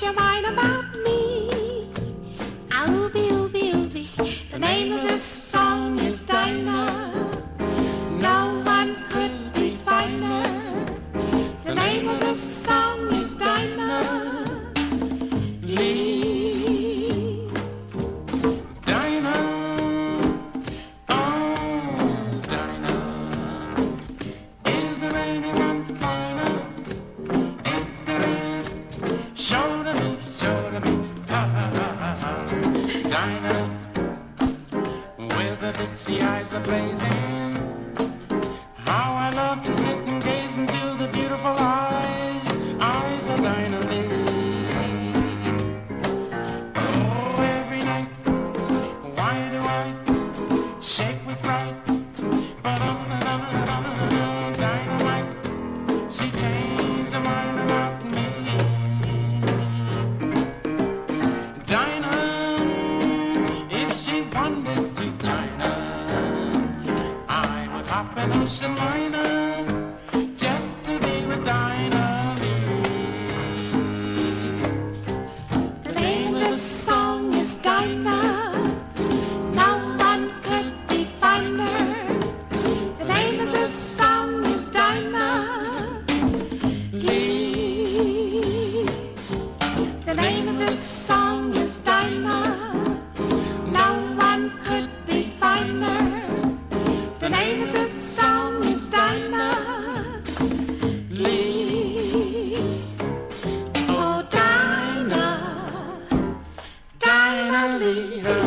your mind about me. Ah, ooby, ooby, ooby. The name of this song is Dinah. No one could be finer. The name of this song is Dinah Lee. Dinah, oh Dinah, is there anyone finer? If there is, show to me, ha ha ha ha ha. Dinah, with the Dixie eyes are blazing, how I love to sit and gaze into the beautiful eyes of Dinah Lee. Oh, every night, why do I shake with fright? But dynamite, she changed her mind about me. Dinah, if she wanted to China, I would hop an ocean liner just to be with Dinah Lee. The name of this song is Dinah. No one could be finer. The name of this song is Dinah Lee. The name of this song is Dinah. No one could be finer. The name of this song is Dinah Lee. Oh, Dinah, Dinah Lee.